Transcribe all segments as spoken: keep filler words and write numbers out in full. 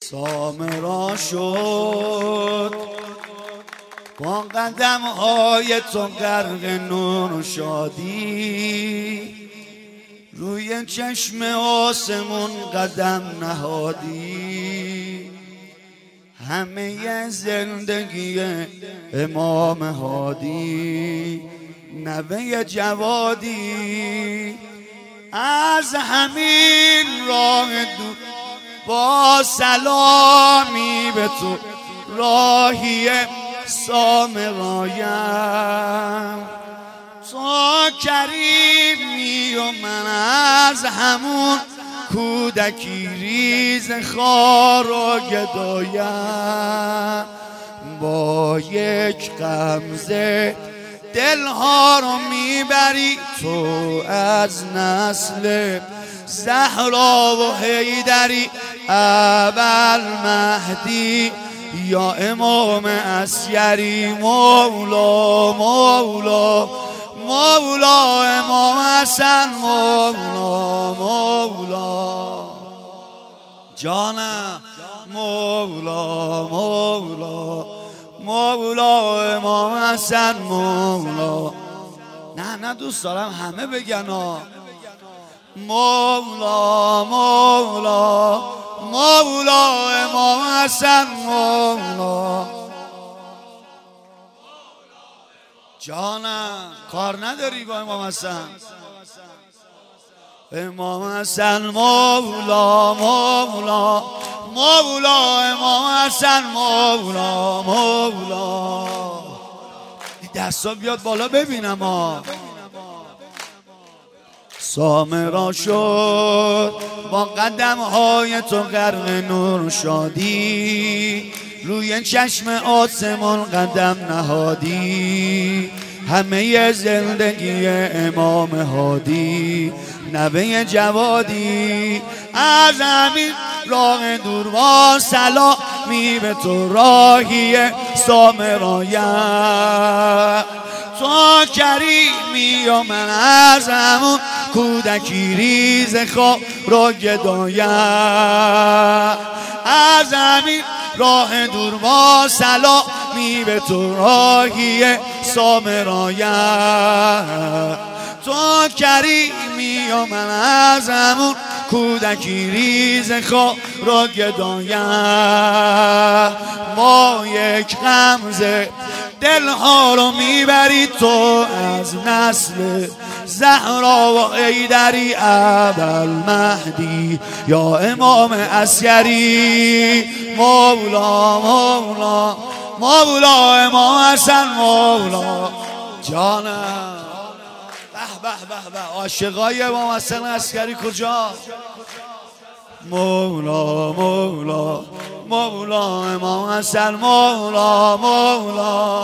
سامرا شد با قدم های تو غرق نور و شادی، روی چشم آسمون قدم نهادی. همه زندگی امام هادی، نوه جوادی، از همین راه دور با سلامی به تو راهی سامرایم. تو کریمی و من از همون کودکی ریز خار و گدایم. با یک غمزه دلها رو میبری تو از نسل زهرا و حیدری، اول مهدی یا امام عسکری. مولا مولا مولا امام حسن، مولا مولا جانم، مولا مولا مولا امام حسن، مولا. نه نه دوست دارم همه بگن ها. مولا مولا مولا امام حسن، مولا جانم. کار نداری با امام حسن؟ امام حسن مولا مولا مولا امام حسن، مولا مولا. دستا بیاد بالا ببینم ها. سامرا شد با قدم های تو غرق نور شادی، روی چشم آسمان قدم نهادی. همه زندگی امام هادی، نوه جوادی، از همین راه دور با سلامی به تو راهی سامرایم. تو کریمی و من از همون کودکی ریز خار و گدایم. از همین راه دور با سلامی به تو راهی سامرایم. تو کریمی و من از همون کودکی ریز خار و گدایم. با یک غمزه دلها رو میبری تو از نسل زهرا و حیدری، اول مهدی یا امام عسکری. مولا مولا مولا امام حسن، مولا جانم. به به به به عاشقای امام حسن عسکری کجا؟ مولا مولا مولا امام حسن، مولا مولا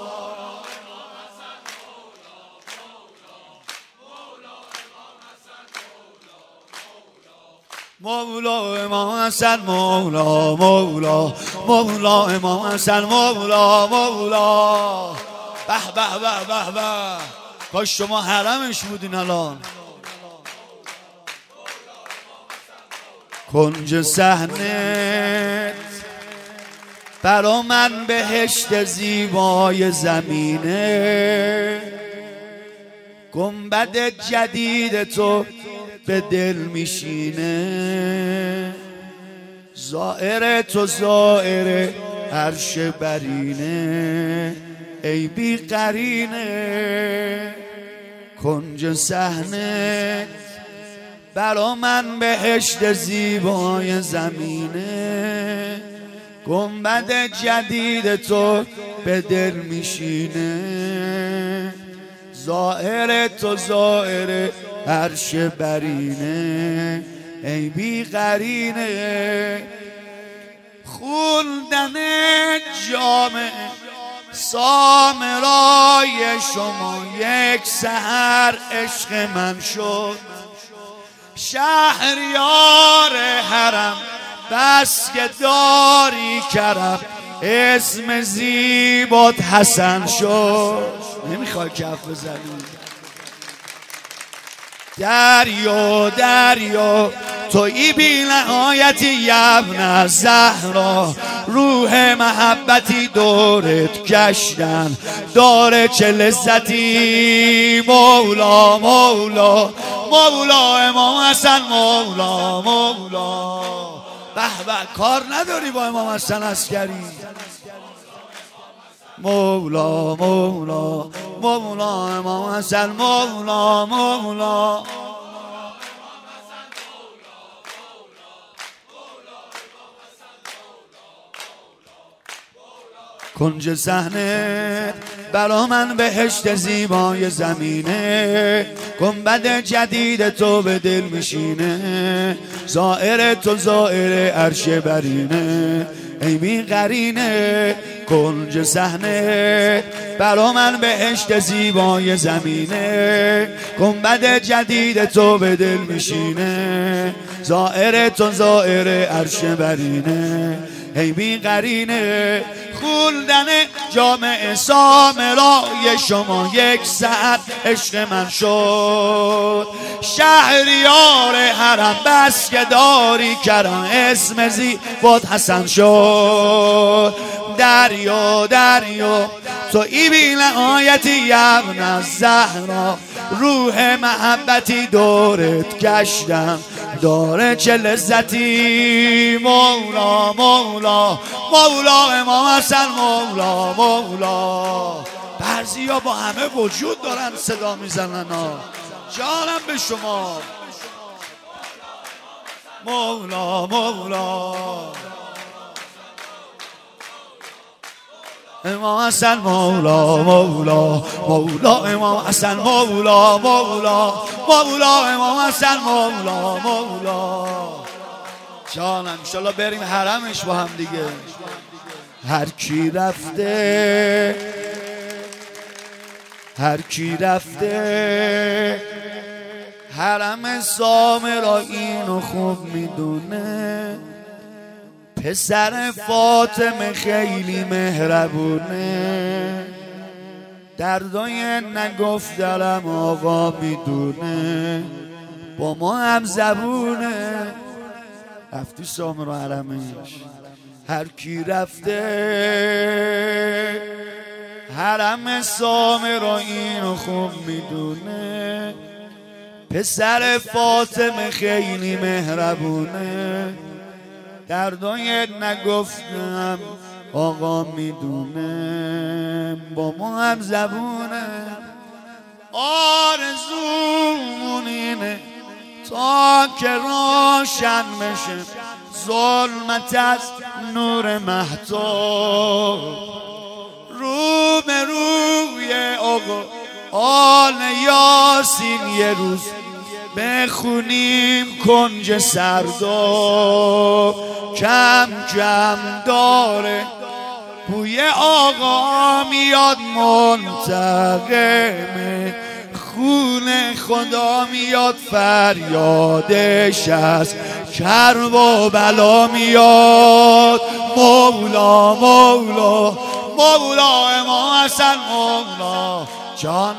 مولا امام حسن، مولا مولا مولا امام حسن، مولا مولا. به به به به به. کاش شما حرمش بودین الان. کنج صحنه برا من بهشت زیبای زمینه، گنبد جدید تو به دل میشینه. زائر تو زائر عرش برینه، ای بی قرینه. کنج صحنه برا من بهشت زیبای زمینه، گنبد جدید تو به دل میشینه. زائر تو زائر عرش برینه، ای بی قرینه. خوندن جامع سامرای شما یک سحر عشق من شد. شهریار حرم بس که داری کرم، اسم زیبات حسن شد. نمیخوای کف بزنی؟ دریا دریا تویی بی نهایتی یبن زهرا، روح محبتی دورت گشتن داره چه لذتی. مولا مولا مولا امام حسن مولا مولا. به به کار نداری با امام حسن عسکری. مولا مولا مولا امام حسن مولا مولا. کنج صحنه برا من بهشت زیبای زمینه، گنبد جدید تو به دل میشینه، زائر تو زائر عرش برینه ای بی قرینه. کنج صحنه برا من بهشت زیبای زمینه، گنبد جدید تو به دل میشینه، زائر تو زائر عرش برینه ای بی قرینه. خوردن جامع سامرای شما یک ساعت عشق من شد، شهریار حرم بس که داری کرم اسم زیبات حسن شد. دریا دریا تویی بی نهایتی یبن زهرا، روح محبتی دورت گشتم داره چه لذتی. مولا مولا مولا امام حسن مولا مولا. بعضی ها با همه وجود دارن صدا میزنن ها. جانم به شما. مولا مولا امام حسن مولا مولا مولا امام حسن مولا مولا مولا امام حسن مولا مولا. جانم انشالله بریم حرمش با هم دیگه. هر کی رفته هر کی رفته حرم سامرا اینو خوب میدونه، پسر فاطمه خیلی مهربونه، دردای نگفت دلم آقا میدونه، با ما هم زبونه. رفتی سامرا حرمش. هر کی رفته حرم سامرا اینو خوب میدونه، پسر فاطمه خیلی مهربونه، دردای نگفتم آقا میدونه، با ما هم زبونه. آرزومون اینه تا که روشن بشه ظلمت از نور مهتاب، رو به روی آقا آل یاسین یه روز بخونیم کنج سرداب. کم کم داره بوی آقا میاد منتقمه، خون خدا میاد فریادش از کرب و بلا میاد. مولا مولا مولا امام حسن مولا. جان